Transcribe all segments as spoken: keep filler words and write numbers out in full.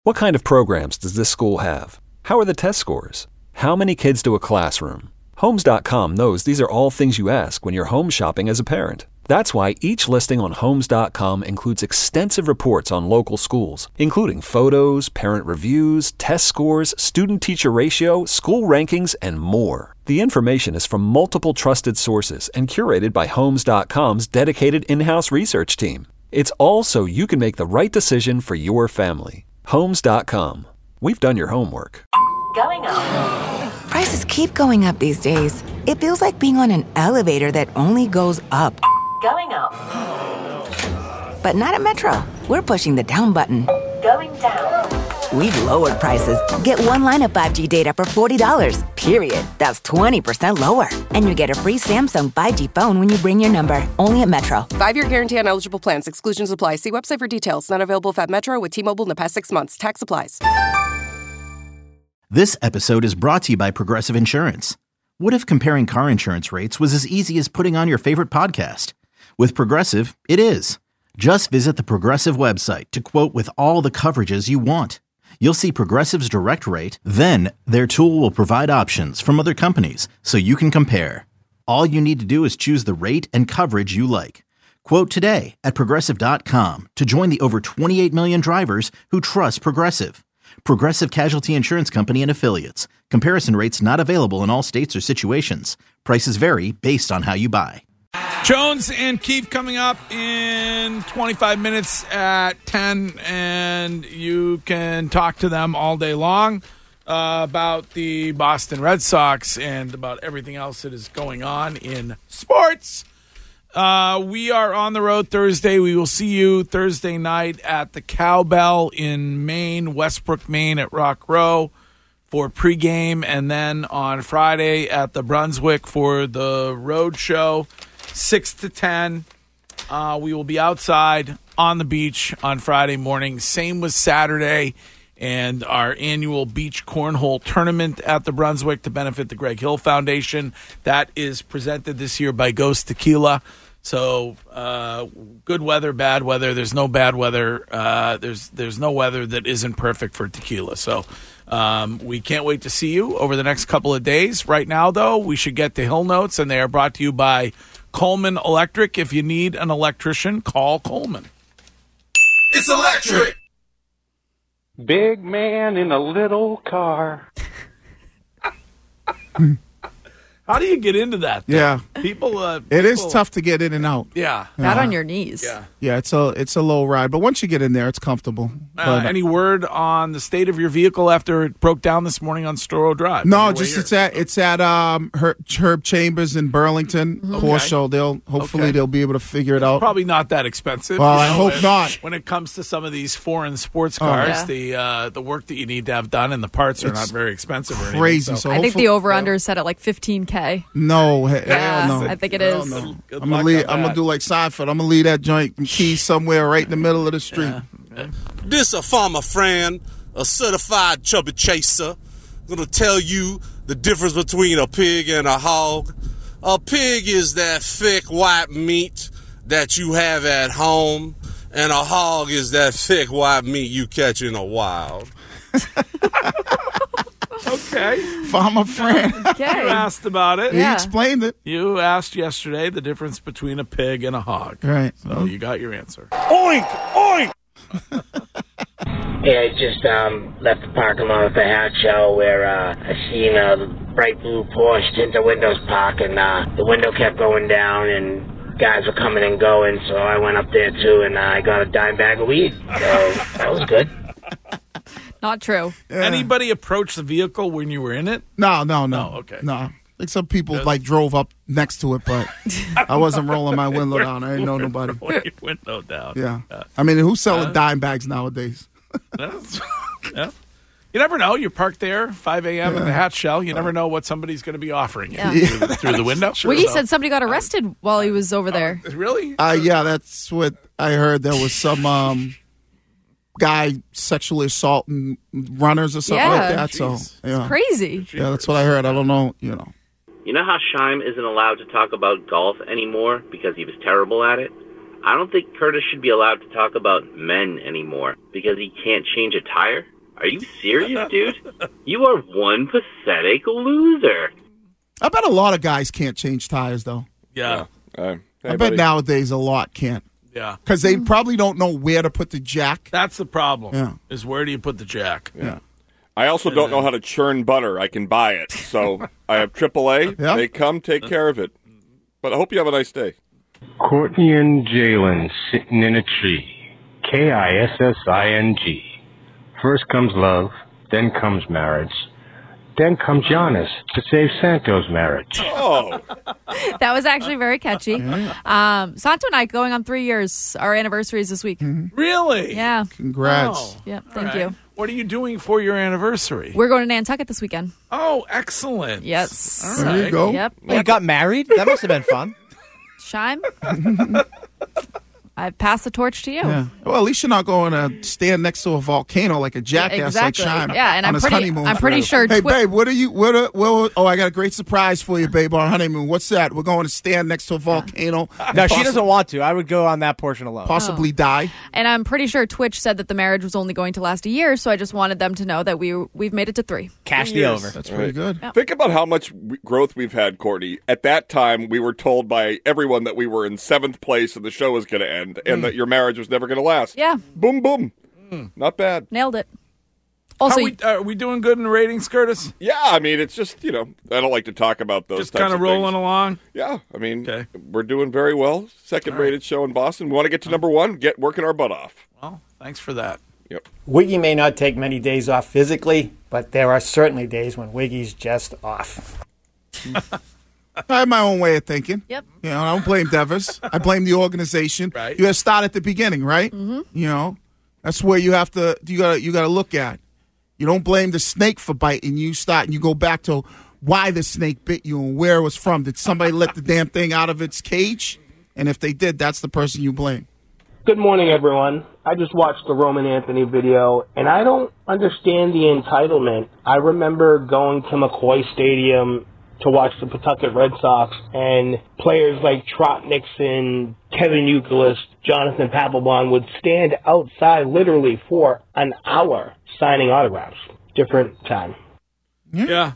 What kind of programs does this school have? How are the test scores? How many kids do a classroom? Homes dot com knows these are all things you ask when you're home shopping as a parent. That's why each listing on Homes dot com includes extensive reports on local schools, including photos, parent reviews, test scores, student-teacher ratio, school rankings, and more. The information is from multiple trusted sources and curated by Homes dot com's dedicated in-house research team. It's all so you can make the right decision for your family. Homes dot com. We've done your homework. Going up. Prices keep going up these days. It feels like being on an elevator that only goes up. Going up. But not at Metro. We're pushing the down button. Going down. We've lowered prices. Get one line of five G data for forty dollars, period. That's twenty percent lower. And you get a free Samsung five G phone when you bring your number. Only at Metro. Five-year guarantee on eligible plans. Exclusions apply. See website for details. Not available if at Metro with T-Mobile in the past six months. Tax applies. This episode is brought to you by Progressive Insurance. What if comparing car insurance rates was as easy as putting on your favorite podcast? With Progressive, it is. Just visit the Progressive website to quote with all the coverages you want. You'll see Progressive's direct rate, then their tool will provide options from other companies so you can compare. All you need to do is choose the rate and coverage you like. Quote today at Progressive dot com to join the over twenty-eight million drivers who trust Progressive. Progressive Casualty Insurance Company and Affiliates. Comparison rates not available in all states or situations. Prices vary based on how you buy. Jones and Keefe coming up in twenty-five minutes at ten, and you can talk to them all day long uh, about the Boston Red Sox and about everything else that is going on in sports. Uh, we are on the road Thursday. We will see you Thursday night at the Cowbell in Maine, Westbrook, Maine at Rock Row for pregame, and then on Friday at the Brunswick for the road show, six to ten. Uh, we will be outside on the beach on Friday morning. Same with Saturday and our annual beach cornhole tournament at the Brunswick to benefit the Greg Hill Foundation. That is presented this year by Ghost Tequila. So uh, good weather, bad weather. There's no bad weather. Uh, there's there's no weather that isn't perfect for tequila. So um, we can't wait to see you over the next couple of days. Right now, though, we should get to Hill Notes, and they are brought to you by Coleman Electric. If you need an electrician, call Coleman. It's electric. Big man in a little car. How do you get into that, though? Yeah. People, uh, It people, is tough to get in and out. Yeah. Not Yeah. on your knees. Yeah. Yeah, it's a it's a low ride, but once you get in there, it's comfortable. Uh, But, any word on the state of your vehicle after it broke down this morning on Storrow Drive? no, On your way just here? it's at it's at um Herb, Herb Chambers in Burlington. Porsche, so they'll hopefully Okay. they'll be able to figure it out. Probably not that expensive. Well, you I know, hope when- not. When it comes to some of these foreign sports Oh, cars, yeah. the uh, the work that you need to have done and the parts are It's not very expensive or anything. Crazy. So, So I think hopefully- the over-under is set at like fifteen K. No, he- Yeah, hell no. I think it Hell is. no. Good I'm luck gonna leave, on I'm that. gonna do like Seinfeld. I'm gonna leave that joint and key somewhere right in the middle of the street. This a farmer friend, a certified chubby chaser. Gonna tell you the difference between a pig and a hog. A pig is that thick white meat that you have at home, and a hog is that thick white meat you catch in the wild. Okay. Farmer friend. You asked about it. He Yeah. explained it. You asked yesterday the difference between a pig and a hog. Right. So you got your answer. Oink, oink. Yeah, I just um, left the parking lot at the hat show where uh, I seen a bright blue Porsche tinted windows park, and uh, the window kept going down, and guys were coming and going, so I went up there too, and uh, I got a dime bag of weed. So that was good. Not true. Anybody approach the vehicle when you were in it? No, no, no. No, okay. No. I think some people like drove up next to it, but I wasn't rolling my window down. I didn't know nobody. Roll your window down. Yeah. I mean, who's selling dime bags nowadays? That's- yeah. You never know. You're parked there, five a.m. in the hat shell. You never know what somebody's going to be offering you Yeah. through, through the window. Wiggy said somebody got arrested while he was over there. Really? Uh, yeah, that's what I heard. There was some um, guy sexually assaulting runners or something Yeah. like that. So, Jeez. yeah. Crazy. Yeah, that's what I heard. I don't know, you know. You know how Scheim isn't allowed to talk about golf anymore because he was terrible at it? I don't think Curtis should be allowed to talk about men anymore because he can't change a tire. Are you serious, dude? You are one pathetic loser. I bet a lot of guys can't change tires, though. Yeah. yeah. Uh, hey, I bet buddy. nowadays a lot can't. Yeah. Because they probably don't know where to put the jack. That's the problem, Yeah. is where do you put the jack? Yeah. I also don't know how to churn butter. I can buy it. So I have triple A. Yeah. They come take care of it. But I hope you have a nice day. Courtney and Jalen sitting in a tree. K I S S I N G. First comes love, then comes marriage, then comes Giannis to save Santos' marriage. Oh. That was actually very catchy. Um, Santo and I going on three years. Our anniversary is this week. Really? Yeah. Congrats. Oh, Yep. all Thank right. you. What are you doing for your anniversary? We're going to Nantucket this weekend. Oh, excellent. Yes. All There you right. go. Yep. Well, you got married? That must have been fun. Shime. I pass the torch to you. Yeah. Well, at least you're not going to stand next to a volcano like a jackass exactly. like Shime. Yeah, and on I'm his pretty- honeymoon. I'm pretty sure Hey, Twi- babe, what are you? What? Are, what? Oh, I got a great surprise for you, babe, on our honeymoon. What's that? We're going to stand next to a volcano. No, she doesn't want to. I would go on that portion alone. Possibly Oh. die. And I'm pretty sure Twitch said that the marriage was only going to last a year, so I just wanted them to know that we we've made it to three. Cash the Years. over. That's pretty good. Yep. Think about how much w- growth we've had, Courtney. At that time, we were told by everyone that we were in seventh place and the show was going to end and that your marriage was never going to last. Yeah, Boom, boom. Not bad. nailed it. How Also, we, are we doing good in the ratings, Curtis? Yeah, I mean, it's just, you know, I don't like to talk about those Just types kind of of rolling things. along? Yeah, I mean, Okay. we're doing very well. Second rated show in Boston. We want to get to number one, get working our butt off. Well, thanks for that. Yep. Wiggy may not take many days off physically, but there are certainly days when Wiggy's just off. I have my own way of thinking. Yep. You know, I don't blame Devers. I blame the organization. Right. You got to start at the beginning, right? Mm-hmm. You know, that's where you have to. You got to. You got to look at. You don't blame the snake for biting. You start and you go back to why the snake bit you and where it was from. Did somebody let the damn thing out of its cage? And if they did, that's the person you blame. Good morning, everyone. I just watched the Roman Anthony video, and I don't understand the entitlement. I remember going to McCoy Stadium to watch the Pawtucket Red Sox, and players like Trot Nixon, Kevin Youkilis, Jonathan Papelbon would stand outside literally for an hour signing autographs. Different time. Yeah. yeah.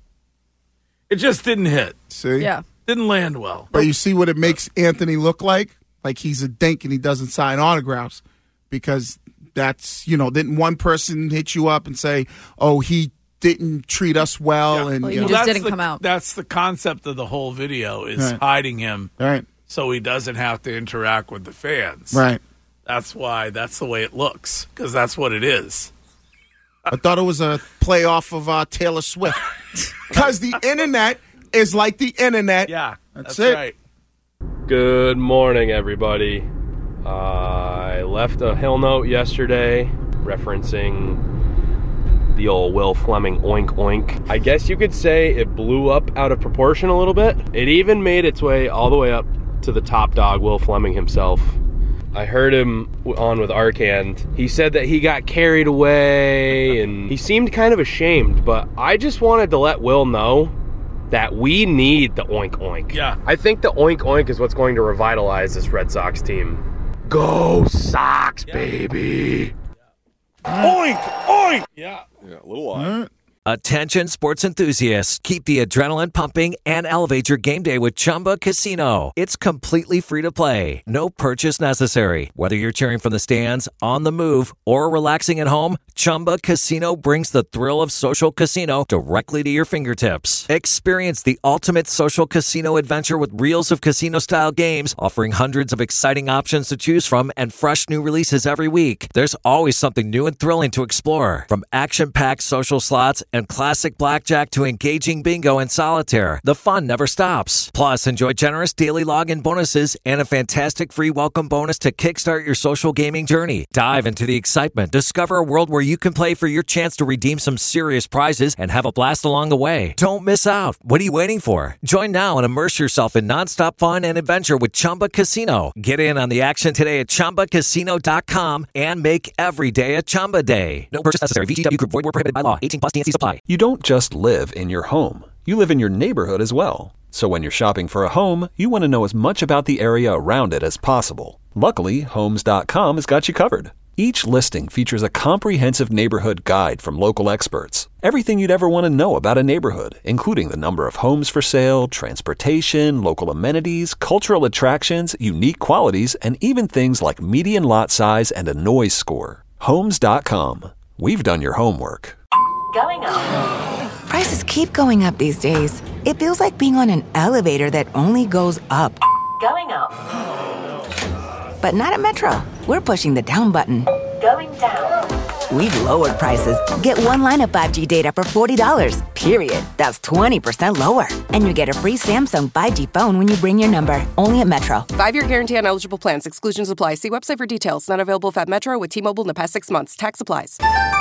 It just didn't hit. See? Yeah. Didn't land well. But you see what it makes Anthony look like? Like he's a dink and he doesn't sign autographs because that's, you know, didn't one person hit you up and say, oh, he didn't treat us well? Yeah. And Well, you you know. just that's didn't the, come out. That's the concept of the whole video is Right. hiding him Right. so he doesn't have to interact with the fans. Right. That's why that's the way it looks because that's what it is. I thought it was a play off of uh, Taylor Swift. Because the internet is like the internet. Yeah, That's, that's it. right. Good morning, everybody. Uh, I left a hill note yesterday referencing the old Will Fleming oink oink. I guess you could say it blew up out of proportion a little bit. It even made its way all the way up to the top dog, Will Fleming himself. I heard him on with Arcand. He said that he got carried away and he seemed kind of ashamed, but I just wanted to let Will know that we need the oink oink. Yeah. I think the oink oink is what's going to revitalize this Red Sox team. Go Sox, yeah. baby. Oink, oink. Yeah. Yeah, a little odd. Attention sports enthusiasts, keep the adrenaline pumping and elevate your game day with Chumba Casino. It's completely free to play. No purchase necessary. Whether you're cheering from the stands, on the move, or relaxing at home, Chumba Casino brings the thrill of social casino directly to your fingertips. Experience the ultimate social casino adventure with reels of casino-style games, offering hundreds of exciting options to choose from and fresh new releases every week. There's always something new and thrilling to explore, from action-packed social slots and classic blackjack to engaging bingo and solitaire. The fun never stops. Plus, enjoy generous daily login bonuses and a fantastic free welcome bonus to kickstart your social gaming journey. Dive into the excitement. Discover a world where you can play for your chance to redeem some serious prizes and have a blast along the way. Don't miss out. What are you waiting for? Join now and immerse yourself in nonstop fun and adventure with Chumba Casino. Get in on the action today at Chumba Casino dot com and make every day a Chumba day. No purchase necessary. V G W Group. Void where prohibited by law. eighteen plus. T N C supply. apply. You don't just live in your home. You live in your neighborhood as well. So when you're shopping for a home, you want to know as much about the area around it as possible. Luckily, Homes dot com has got you covered. Each listing features a comprehensive neighborhood guide from local experts. Everything you'd ever want to know about a neighborhood, including the number of homes for sale, transportation, local amenities, cultural attractions, unique qualities, and even things like median lot size and a noise score. Homes dot com. We've done your homework. Going up. Prices keep going up these days. It feels like being on an elevator that only goes up. Going up. But not at Metro. We're pushing the down button. Going down. We've lowered prices. Get one line of five G data for forty dollars, period. That's twenty percent lower. And you get a free Samsung five G phone when you bring your number. Only at Metro. Five-year guarantee on eligible plans. Exclusions apply. See website for details. Not available if at Metro with T-Mobile in the past six months. Tax applies.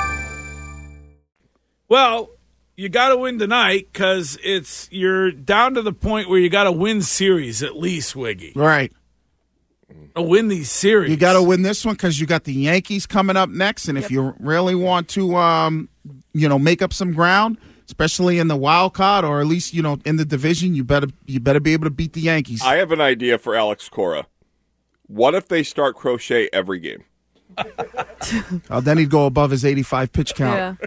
Well, you got to win tonight because it's you're down to the point where you got to win series at least, Wiggy. Right. To win these series. You got to win this one because you got the Yankees coming up next, and if Yep. you really want to, um, you know, make up some ground, especially in the wild card or at least you know in the division, you better you better be able to beat the Yankees. I have an idea for Alex Cora. What if they start crochet every game? Oh, then he'd go above his eighty-five pitch count.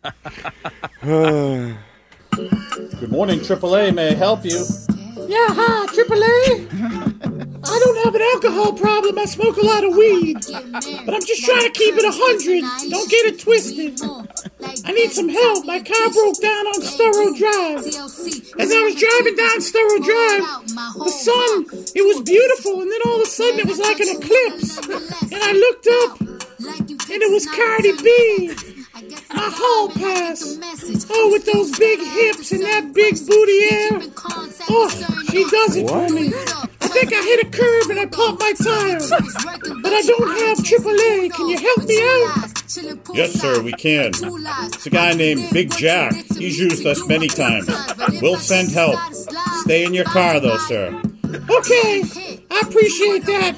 Good morning, triple A. May I help you? Yeah, hi, triple A. I don't have an alcohol problem. I smoke a lot of weed. But I'm just trying to keep it one hundred. Don't get it twisted. I need some help. My car broke down on Storrow Drive. As I was driving down Storrow Drive, the sun, it was beautiful, and then all of a sudden it was like an eclipse. And I looked up, and it was Cardi B. My hall pass. Oh, with those big hips and that big booty air. Oh, she does it for me. I think I hit a curb and I popped my tire. But I don't have triple A. Can you help me out? Yes, sir, we can. It's a guy named Big Jack. He's used us many times. We'll send help. Stay in your car, though, sir. Okay, I appreciate that.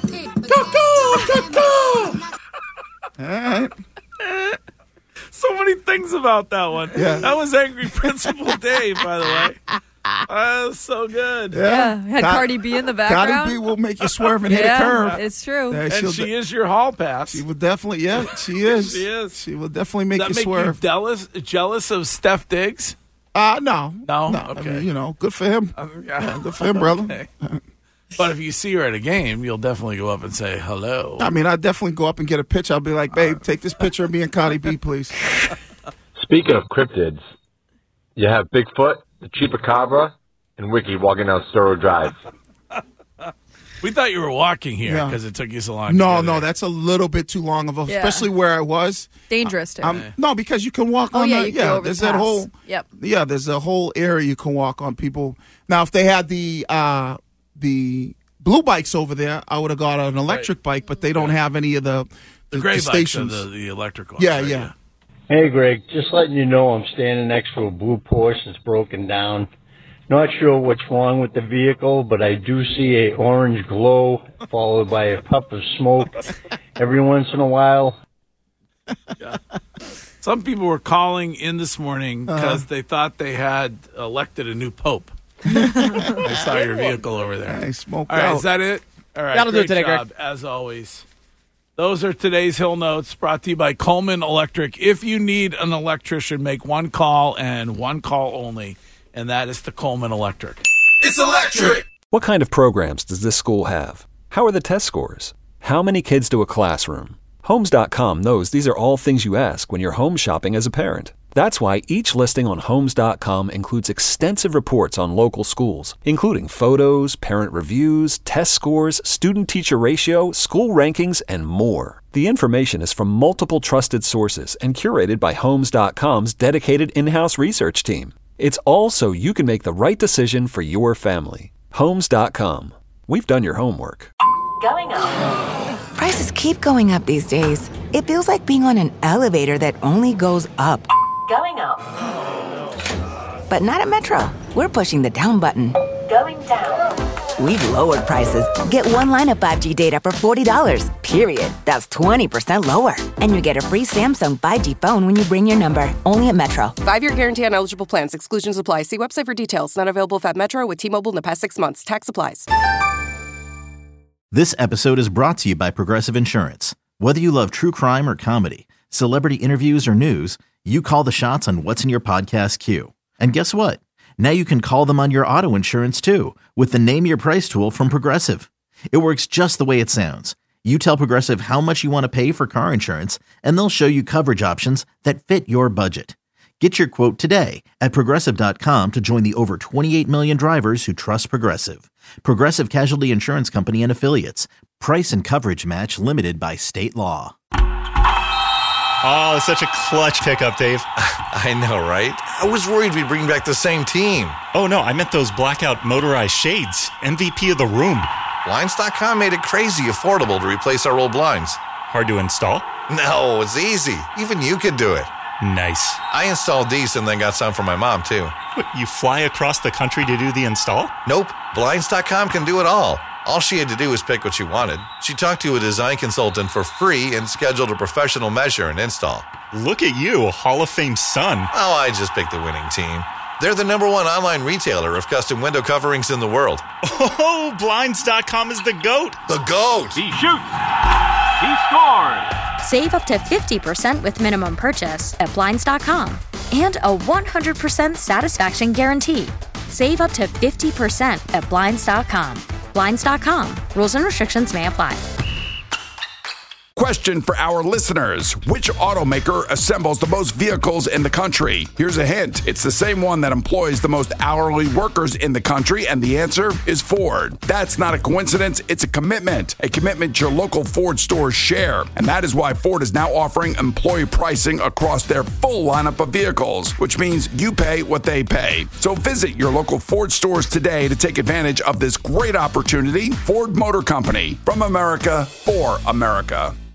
Caw-caw, caw-caw. All right. So many things about that one. Yeah. That was Angry Principal Dave, by the way. That was so good. Yeah, had Car- Cardi B in the background. Cardi B will make you swerve and hit yeah, a curve. It's true. Yeah, And she'll she de- is your hall pass. She will definitely, yeah, she is. She is. She will definitely make Does you that make swerve. you jealous, jealous of Steph Diggs? Uh, no. No? No. Okay. I mean, you know, good for him. Uh, Yeah, good for him, brother. Okay. But if you see her at a game, you'll definitely go up and say hello. I mean, I'd definitely go up and get a picture. I'll be like, babe, take this picture of me and Cardi B, please. Speaking of cryptids, you have Bigfoot, the Chupacabra, and Wiki walking down Storrow Drive. We thought you were walking here Yeah. because it took you so long. No, to get no, there. that's a little bit too long of a, Yeah. especially where I was. Dangerous too. Um, no, because you can walk Oh, on yeah, the, you can go yeah, over there's the that pass. whole, Yep. yeah, there's a whole area you can walk on. People, now if they had the, uh, the blue bikes over there, I would have got an electric bike, but they don't have any of the, the the, gray the bikes are stations. the, the electric ones. yeah, right? yeah. Hey, Greg, just letting you know I'm standing next to a blue Porsche that's broken down. Not sure what's wrong with the vehicle, but I do see a orange glow followed by a puff of smoke every once in a while. Yeah. Some people were calling in this morning because Uh-huh. they thought they had elected a new pope. I saw your vehicle over there. Hey, smoked All right, out. is that it? All right, That'll do great it today, job, Greg. as always. Those are today's Hill Notes brought to you by Coleman Electric. If you need an electrician, make one call and one call only, and that is to Coleman Electric. It's electric! What kind of programs does this school have? How are the test scores? How many kids do a classroom? Homes dot com knows these are all things you ask when you're home shopping as a parent. That's why each listing on Homes dot com includes extensive reports on local schools, including photos, parent reviews, test scores, student-teacher ratio, school rankings, and more. The information is from multiple trusted sources and curated by Homes dot com's dedicated in-house research team. It's all so you can make the right decision for your family. Homes dot com. We've done your homework. Going up. Prices keep going up these days. It feels like being on an elevator that only goes up. Going up. But not at Metro. We're pushing the down button. Going down. We've lowered prices. Get one line of five G data for forty dollars, period. That's twenty percent lower. And you get a free Samsung five G phone when you bring your number. Only at Metro. Five-year guarantee on eligible plans. Exclusions apply. See website for details. Not available if at Metro with T-Mobile in the past six months. Tax applies. This episode is brought to you by Progressive Insurance. Whether you love true crime or comedy, celebrity interviews or news, you call the shots on what's in your podcast queue. And guess what? Now you can call them on your auto insurance too with the Name Your Price tool from Progressive. It works just the way it sounds. You tell Progressive how much you want to pay for car insurance, and they'll show you coverage options that fit your budget. Get your quote today at Progressive dot com to join the over twenty-eight million drivers who trust Progressive. Progressive Casualty Insurance Company and Affiliates. Price and coverage match limited by state law. Oh, such a clutch pickup, Dave. I know, right? I was worried we'd bring back the same team. Oh, no, I meant those blackout motorized shades. M V P of the room. Blinds dot com made it crazy affordable to replace our old blinds. Hard to install? No, it's easy. Even you could do it. Nice. I installed these and then got some for my mom, too. What, you fly across the country to do the install? Nope. Blinds dot com can do it all. All she had to do was pick what she wanted. She talked to a design consultant for free and scheduled a professional measure and install. Look at you, Hall of Fame son. Oh, I just picked the winning team. They're the number one online retailer of custom window coverings in the world. Oh, Blinds dot com is the GOAT. The GOAT. He shoots. He scores. Save up to fifty percent with minimum purchase at Blinds dot com. And a one hundred percent satisfaction guarantee. Save up to fifty percent at Blinds dot com. Blinds dot com. Rules and restrictions may apply. Question for our listeners. Which automaker assembles the most vehicles in the country? Here's a hint. It's the same one that employs the most hourly workers in the country, and the answer is Ford. That's not a coincidence. It's a commitment. A commitment your local Ford stores share. And that is why Ford is now offering employee pricing across their full lineup of vehicles, which means you pay what they pay. So visit your local Ford stores today to take advantage of this great opportunity. Ford Motor Company. From America, for America.